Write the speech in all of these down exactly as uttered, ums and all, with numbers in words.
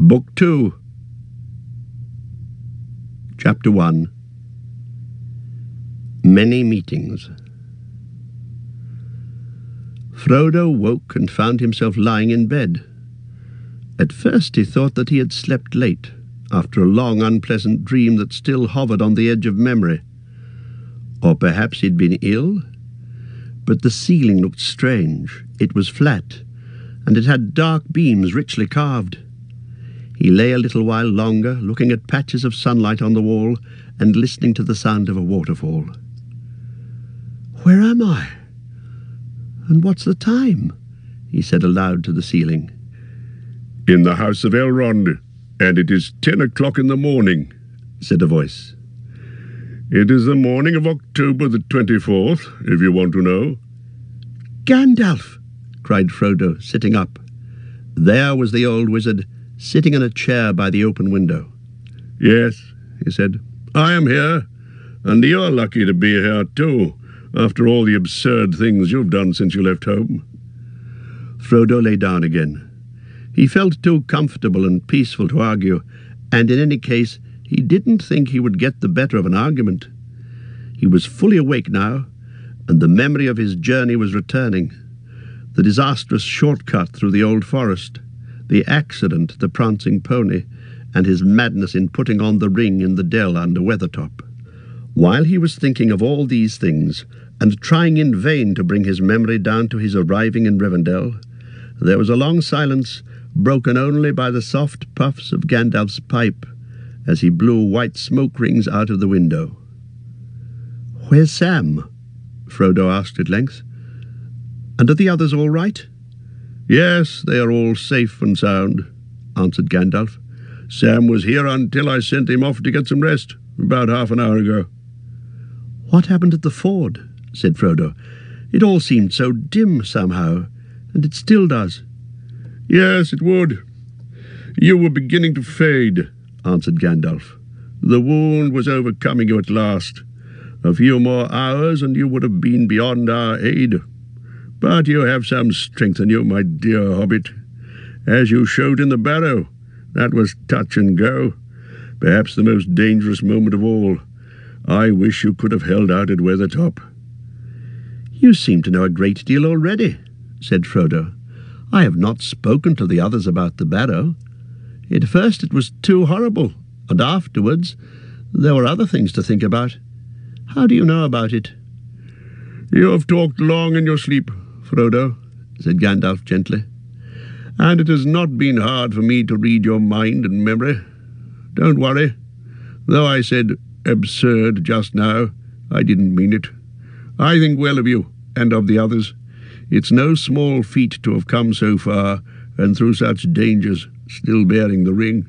Book two, Chapter one. Many Meetings. Frodo woke and found himself lying in bed. At first he thought that he had slept late, after a long unpleasant dream that still hovered on the edge of memory. Or perhaps he'd been ill? But the ceiling looked strange. It was flat, and it had dark beams richly carved. He lay a little while longer, looking at patches of sunlight on the wall and listening to the sound of a waterfall. "Where am I? And what's the time?" he said aloud to the ceiling. "In the house of Elrond, and it is ten o'clock in the morning," said a voice. "It is the morning of October the twenty-fourth, if you want to know." "Gandalf!" cried Frodo, sitting up. There was the old wizard, sitting in a chair by the open window. "Yes," he said, "I am here, and you're lucky to be here too, after all the absurd things you've done since you left home." Frodo lay down again. He felt too comfortable and peaceful to argue, and in any case he didn't think he would get the better of an argument. He was fully awake now, and the memory of his journey was returning. The disastrous shortcut through the old forest, the accident, the prancing pony, and his madness in putting on the ring in the dell under Weathertop. While he was thinking of all these things, and trying in vain to bring his memory down to his arriving in Rivendell, there was a long silence, broken only by the soft puffs of Gandalf's pipe, as he blew white smoke rings out of the window. "Where's Sam?" Frodo asked at length. "And are the others all right?" "Yes, they are all safe and sound," answered Gandalf. "Sam was here until I sent him off to get some rest, about half an hour ago." "What happened at the ford?" said Frodo. "It all seemed so dim somehow, and it still does." "Yes, it would. You were beginning to fade," answered Gandalf. "The wound was overcoming you at last. A few more hours and you would have been beyond our aid. But you have some strength in you, my dear hobbit. As you showed in the barrow, that was touch and go, perhaps the most dangerous moment of all. I wish you could have held out at Weathertop." "You seem to know a great deal already," said Frodo. "I have not spoken to the others about the barrow. At first it was too horrible, and afterwards there were other things to think about. How do you know about it?" "You have talked long in your sleep, Frodo," said Gandalf gently, "and it has not been hard for me to read your mind and memory. Don't worry. Though I said absurd just now, I didn't mean it. I think well of you and of the others. It's no small feat to have come so far, and through such dangers, still bearing the ring."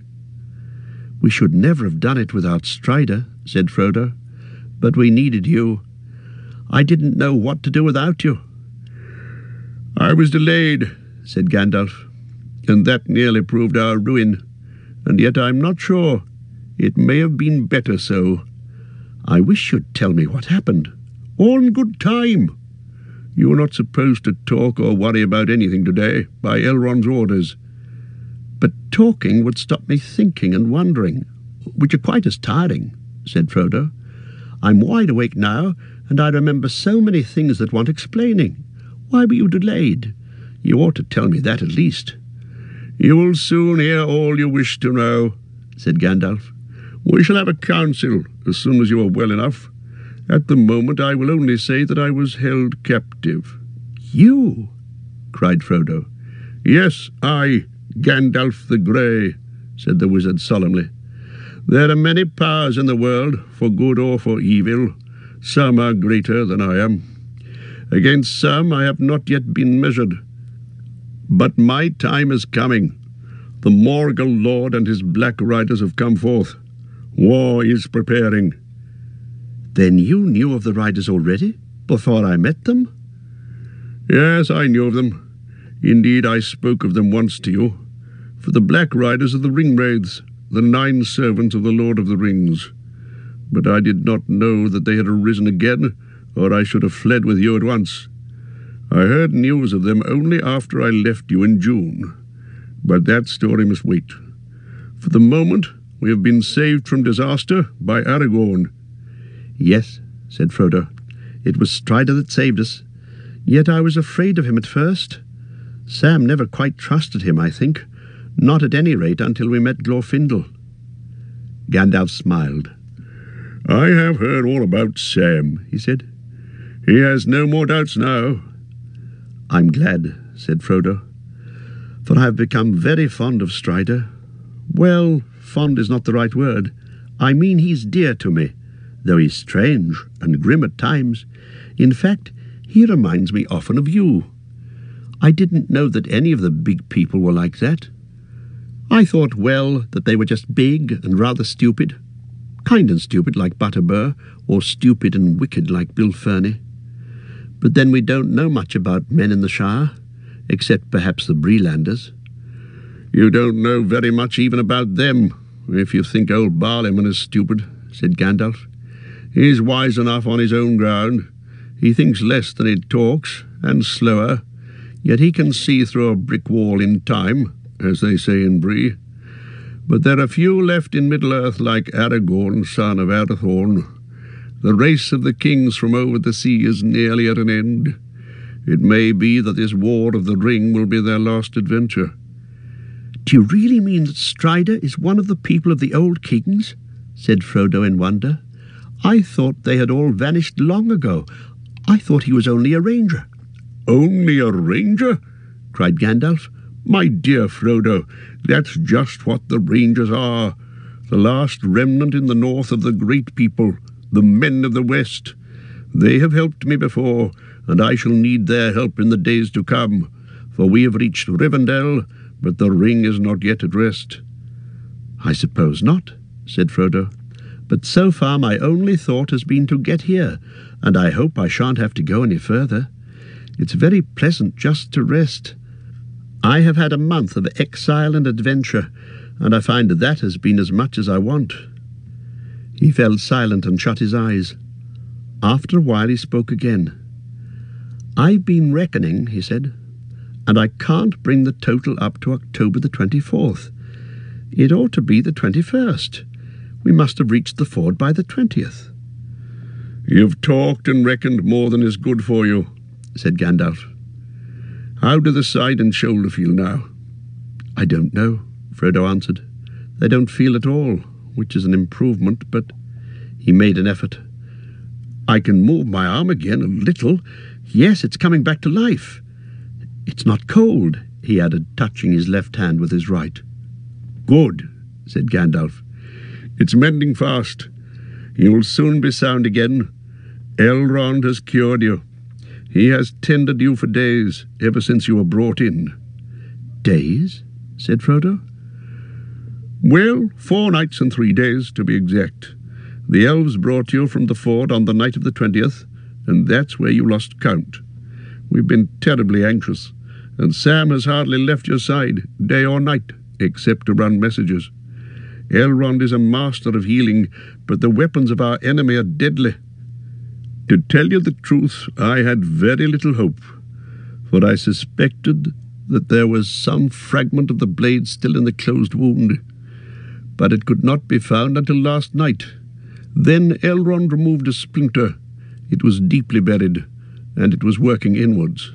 "We should never have done it without Strider," said Frodo. "But we needed you. I didn't know what to do without you." "I was delayed," said Gandalf, "and that nearly proved our ruin. And yet I'm not sure. It may have been better so." "I wish you'd tell me what happened." "All in good time. You were not supposed to talk or worry about anything today, by Elrond's orders." "But talking would stop me thinking and wondering, which are quite as tiring," said Frodo. "I'm wide awake now, and I remember so many things that want explaining. Why were you delayed? You ought to tell me that at least." "You will soon hear all you wish to know," said Gandalf. "We shall have a council as soon as you are well enough. At the moment I will only say that I was held captive." "You?" cried Frodo. "Yes, I, Gandalf the Grey," said the wizard solemnly. "There are many powers in the world, for good or for evil. Some are greater than I am. Against some I have not yet been measured. But my time is coming. The Morgul Lord and his Black Riders have come forth. War is preparing." "Then you knew of the riders already, before I met them?" "Yes, I knew of them. Indeed, I spoke of them once to you. For the Black Riders are the Ringwraiths, the nine servants of the Lord of the Rings. But I did not know that they had arisen again, or I should have fled with you at once. I heard news of them only after I left you in June. But that story must wait. For the moment, we have been saved from disaster by Aragorn." "Yes," said Frodo. "It was Strider that saved us. Yet I was afraid of him at first. Sam never quite trusted him, I think. Not at any rate until we met Glorfindel." Gandalf smiled. "I have heard all about Sam," he said. "He has no more doubts now." "I'm glad," said Frodo, "for I have become very fond of Strider. Well, fond is not the right word. I mean he's dear to me, though he's strange and grim at times. In fact, he reminds me often of you. I didn't know that any of the big people were like that. I thought, well, that they were just big and rather stupid. Kind and stupid like Butterbur, or stupid and wicked like Bill Ferny. But then we don't know much about men in the Shire, except perhaps the Breelanders." "You don't know very much even about them, if you think old Barliman is stupid," said Gandalf. "He's wise enough on his own ground. He thinks less than he talks, and slower, yet he can see through a brick wall in time, as they say in Bree. But there are few left in Middle-earth like Aragorn, son of Arathorn. The race of the kings from over the sea is nearly at an end. It may be that this War of the Ring will be their last adventure." "Do you really mean that Strider is one of the people of the old kings?" said Frodo in wonder. "I thought they had all vanished long ago. I thought he was only a ranger." "Only a ranger?" cried Gandalf. "My dear Frodo, that's just what the Rangers are. The last remnant in the north of the great people, the men of the West. They have helped me before, and I shall need their help in the days to come, for we have reached Rivendell, but the ring is not yet at rest." "I suppose not," said Frodo. "But so far my only thought has been to get here, and I hope I shan't have to go any further. It's very pleasant just to rest. I have had a month of exile and adventure, and I find that has been as much as I want." He fell silent and shut his eyes. After a while he spoke again. "I've been reckoning," he said, "and I can't bring the total up to October the twenty-fourth. It ought to be the twenty-first. We must have reached the ford by the twentieth. "You've talked and reckoned more than is good for you," said Gandalf. "How do the side and shoulder feel now?" "I don't know," Frodo answered. "They don't feel at all, which is an improvement, but—" He made an effort. "I can move my arm again a little. Yes, it's coming back to life. It's not cold," he added, touching his left hand with his right. "Good," said Gandalf. "It's mending fast. You'll soon be sound again. Elrond has cured you. He has tended you for days, ever since you were brought in." "Days?" said Frodo. "Well, four nights and three days, to be exact. The elves brought you from the ford on the night of the twentieth, and that's where you lost count. We've been terribly anxious, and Sam has hardly left your side, day or night, except to run messages. Elrond is a master of healing, but the weapons of our enemy are deadly. To tell you the truth, I had very little hope, for I suspected that there was some fragment of the blade still in the closed wound. But it could not be found until last night. Then Elrond removed a splinter. It was deeply buried, and it was working inwards."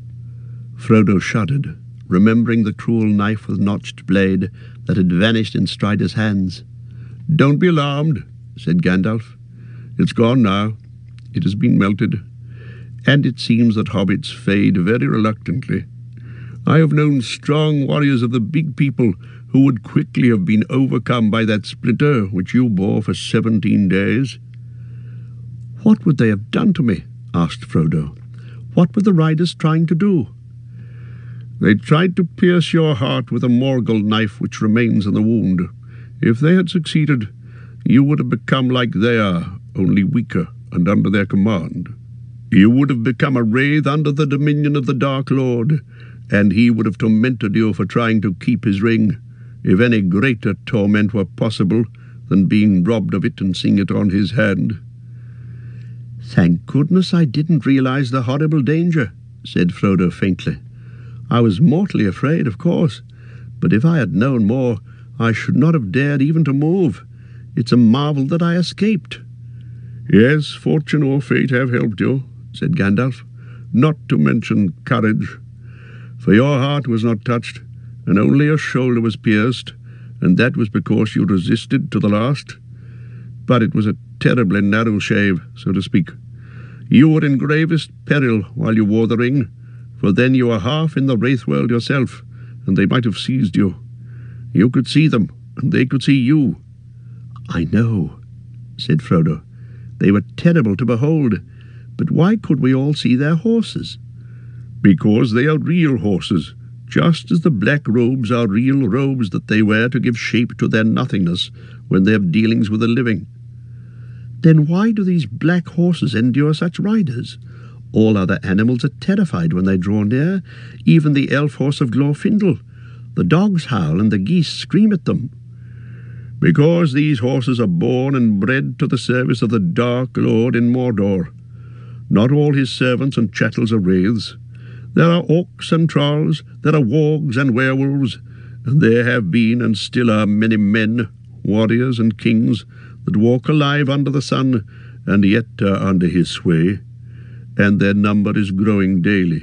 Frodo shuddered, remembering the cruel knife with notched blade that had vanished in Strider's hands. "Don't be alarmed," said Gandalf. "It's gone now. It has been melted, and it seems that hobbits fade very reluctantly. I have known strong warriors of the big people who would quickly have been overcome by that splinter which you bore for seventeen days." "What would they have done to me?" asked Frodo. "What were the riders trying to do?" "They tried to pierce your heart with a Morgul knife which remains in the wound. If they had succeeded, you would have become like they are, only weaker and under their command. You would have become a wraith under the dominion of the Dark Lord, and he would have tormented you for trying to keep his ring, if any greater torment were possible than being robbed of it and seeing it on his hand." "Thank goodness I didn't realize the horrible danger," said Frodo faintly. "I was mortally afraid, of course, but if I had known more, I should not have dared even to move. It's a marvel that I escaped." "Yes, fortune or fate have helped you," said Gandalf, "not to mention courage. For your heart was not touched, and only your shoulder was pierced, and that was because you resisted to the last. But it was a terribly narrow shave, so to speak. You were in gravest peril while you wore the ring, for then you were half in the Wraith world yourself, and they might have seized you. You could see them, and they could see you." "I know," said Frodo. "They were terrible to behold, but why could we all see their horses?" "Because they are real horses, just as the black robes are real robes that they wear to give shape to their nothingness when they have dealings with the living." "Then why do these black horses endure such riders? All other animals are terrified when they draw near, even the elf horse of Glorfindel. The dogs howl and the geese scream at them." "Because these horses are born and bred to the service of the Dark Lord in Mordor. Not all his servants and chattels are wraiths. There are orcs and trolls, there are wargs and werewolves, and there have been and still are many men, warriors and kings, that walk alive under the sun, and yet are under his sway, and their number is growing daily."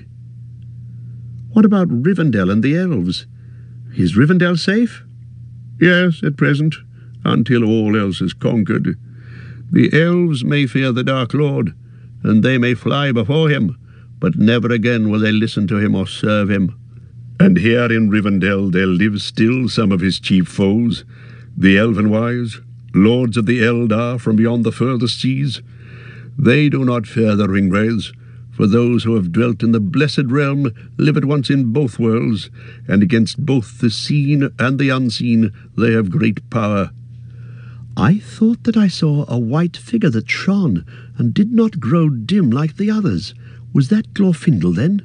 "What about Rivendell and the elves? Is Rivendell safe?" "Yes, at present, until all else is conquered. The elves may fear the Dark Lord, and they may fly before him, but never again will they listen to him or serve him. And here in Rivendell there live still some of his chief foes, the Elvenwise, lords of the Eldar from beyond the furthest seas. They do not fear the Ringwraiths, for those who have dwelt in the blessed realm live at once in both worlds, and against both the seen and the unseen they have great power." "I thought that I saw a white figure that shone and did not grow dim like the others. Was that Glorfindel then?"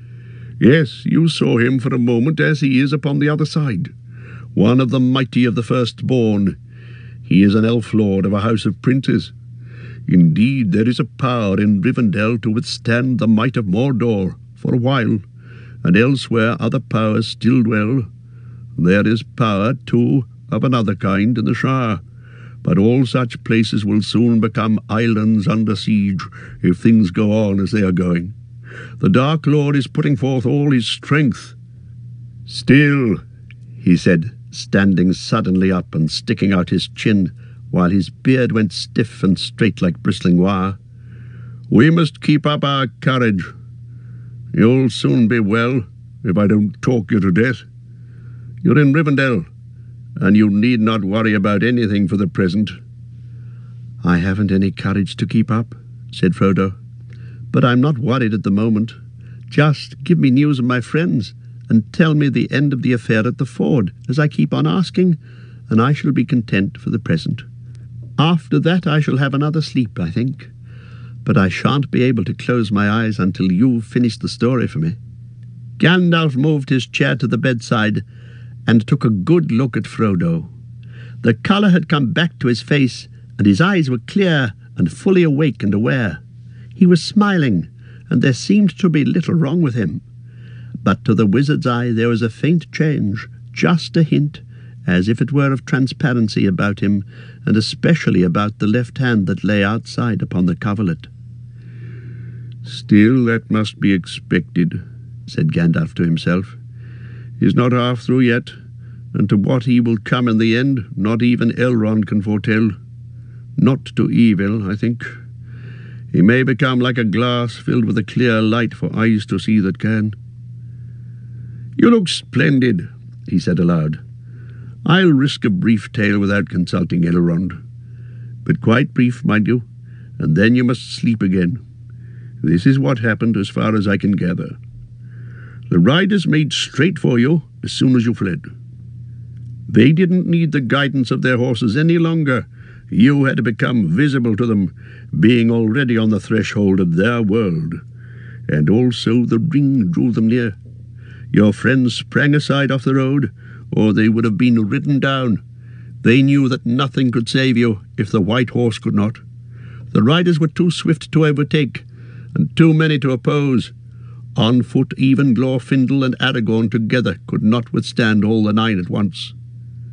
"Yes, you saw him for a moment as he is upon the other side, one of the mighty of the firstborn. He is an elf lord of a house of princes. Indeed, there is a power in Rivendell to withstand the might of Mordor for a while, and elsewhere other powers still dwell. There is power, too, of another kind in the Shire, but all such places will soon become islands under siege if things go on as they are going. The Dark Lord is putting forth all his strength." "Still," he said, standing suddenly up and sticking out his chin, while his beard went stiff and straight like bristling wire, "we must keep up our courage. You'll soon be well, if I don't talk you to death. You're in Rivendell, and you need not worry about anything for the present." "I haven't any courage to keep up," said Frodo, "but I'm not worried at the moment. Just give me news of my friends, and tell me the end of the affair at the ford, as I keep on asking, and I shall be content for the present. After that I shall have another sleep, I think, but I shan't be able to close my eyes until you've finished the story for me." Gandalf moved his chair to the bedside and took a good look at Frodo. The colour had come back to his face, and his eyes were clear and fully awake and aware. He was smiling, and there seemed to be little wrong with him. But to the wizard's eye there was a faint change, just a hint, as if it were of transparency about him, and especially about the left hand that lay outside upon the coverlet. "Still, that must be expected," said Gandalf to himself. "He's not half through yet, and to what he will come in the end, not even Elrond can foretell. Not to evil, I think. He may become like a glass filled with a clear light for eyes to see that can." "You look splendid," he said aloud. "I'll risk a brief tale without consulting Elrond. But quite brief, mind you, and then you must sleep again. This is what happened as far as I can gather. The riders made straight for you as soon as you fled. They didn't need the guidance of their horses any longer. You had to become visible to them, being already on the threshold of their world. And also the ring drew them near. Your friends sprang aside off the road, or they would have been ridden down. They knew that nothing could save you if the white horse could not. The riders were too swift to overtake, and too many to oppose. On foot even Glorfindel and Aragorn together could not withstand all the nine at once."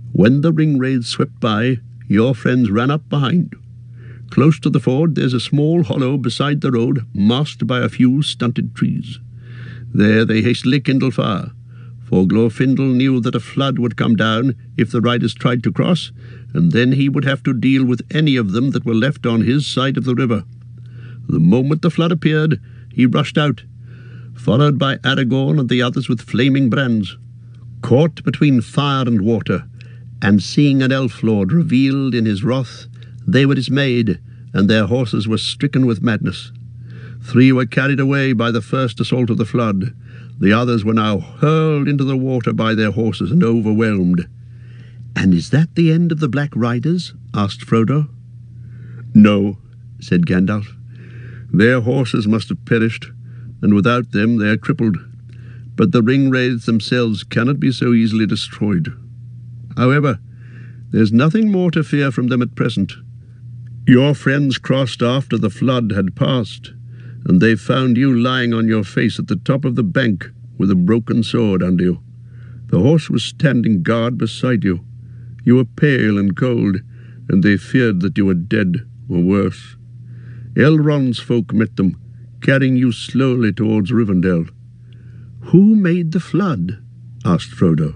When the ring-wraiths swept by, your friends ran up behind. Close to the ford there's a small hollow beside the road, masked by a few stunted trees. There they hastily kindled fire, for Glorfindel knew that a flood would come down if the riders tried to cross, and then he would have to deal with any of them that were left on his side of the river. The moment the flood appeared, he rushed out, followed by Aragorn and the others with flaming brands. Caught between fire and water, and seeing an elf lord revealed in his wrath, they were dismayed, and their horses were stricken with madness. Three were carried away by the first assault of the flood. The others were now hurled into the water by their horses and overwhelmed. "And is that the end of the Black Riders?" asked Frodo. "No," said Gandalf. "Their horses must have perished, and without them they are crippled. But the ring-wraiths themselves cannot be so easily destroyed. However, there's nothing more to fear from them at present. Your friends crossed after the flood had passed, and they found you lying on your face at the top of the bank with a broken sword under you. The horse was standing guard beside you. You were pale and cold, and they feared that you were dead, or worse. Elrond's folk met them, carrying you slowly towards Rivendell." "Who made the flood?" asked Frodo.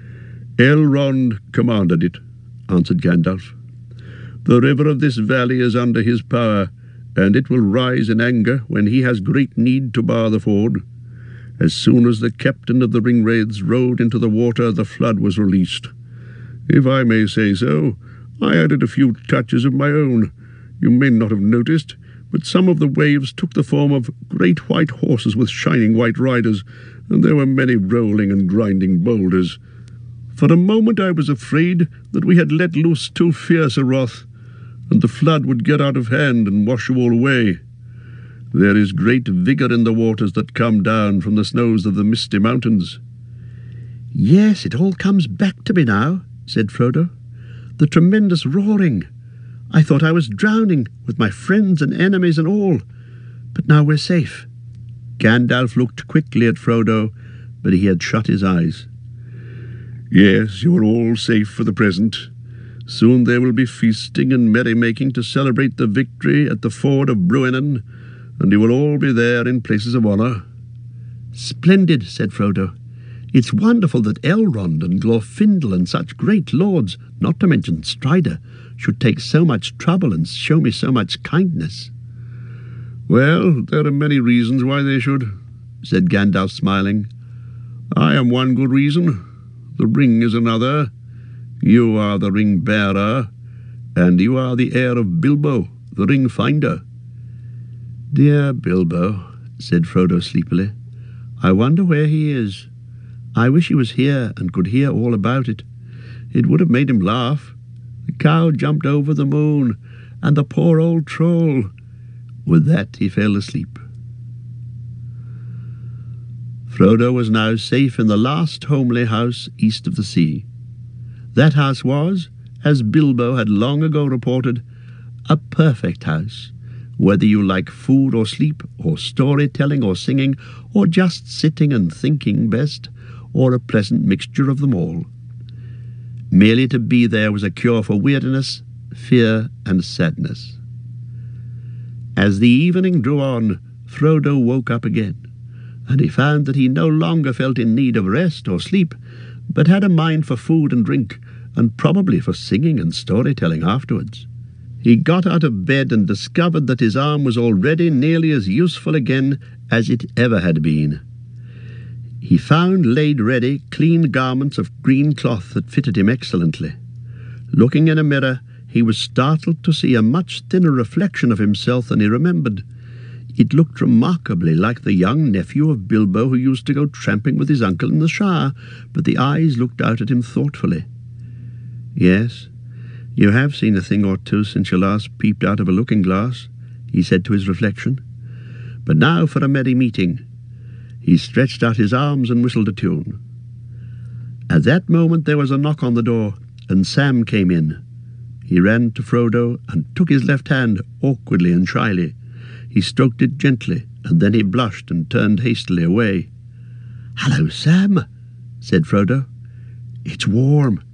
"Elrond commanded it," answered Gandalf. "The river of this valley is under his power, and it will rise in anger when he has great need to bar the ford. As soon as the captain of the ring-wraiths rode into the water, the flood was released. If I may say so, I added a few touches of my own. You may not have noticed, but some of the waves took the form of great white horses with shining white riders, and there were many rolling and grinding boulders. For a moment I was afraid that we had let loose too fierce a wrath, and the flood would get out of hand and wash you all away. There is great vigour in the waters that come down from the snows of the Misty Mountains." "Yes, it all comes back to me now," said Frodo. "The tremendous roaring. I thought I was drowning, with my friends and enemies and all. But now we're safe." Gandalf looked quickly at Frodo, but he had shut his eyes. "Yes, you are all safe for the present. Soon there will be feasting and merrymaking to celebrate the victory at the ford of Bruinen, and you will all be there in places of honour." "Splendid," said Frodo. "It's wonderful that Elrond and Glorfindel and such great lords, not to mention Strider, should take so much trouble and show me so much kindness." "Well, there are many reasons why they should," said Gandalf, smiling. "I am one good reason. The ring is another. You are the ring-bearer, and you are the heir of Bilbo, the ring-finder." "Dear Bilbo," said Frodo sleepily. "I wonder where he is. I wish he was here and could hear all about it. It would have made him laugh. The cow jumped over the moon, and the poor old troll." With that he fell asleep. Frodo was now safe in the last homely house east of the sea. That house was, as Bilbo had long ago reported, a perfect house, whether you like food or sleep, or storytelling or singing, or just sitting and thinking best, or a pleasant mixture of them all. Merely to be there was a cure for weariness, fear, and sadness. As the evening drew on, Frodo woke up again, and he found that he no longer felt in need of rest or sleep, but had a mind for food and drink, and probably for singing and storytelling afterwards. He got out of bed and discovered that his arm was already nearly as useful again as it ever had been. He found laid ready clean garments of green cloth that fitted him excellently. Looking in a mirror, he was startled to see a much thinner reflection of himself than he remembered. It looked remarkably like the young nephew of Bilbo who used to go tramping with his uncle in the Shire, but the eyes looked out at him thoughtfully. "Yes, you have seen a thing or two since you last peeped out of a looking-glass," he said to his reflection. "But now for a merry meeting." He stretched out his arms and whistled a tune. At that moment there was a knock on the door, and Sam came in. He ran to Frodo and took his left hand awkwardly and shyly. He stroked it gently, and then he blushed and turned hastily away. "Hello, Sam," said Frodo. "It's warm.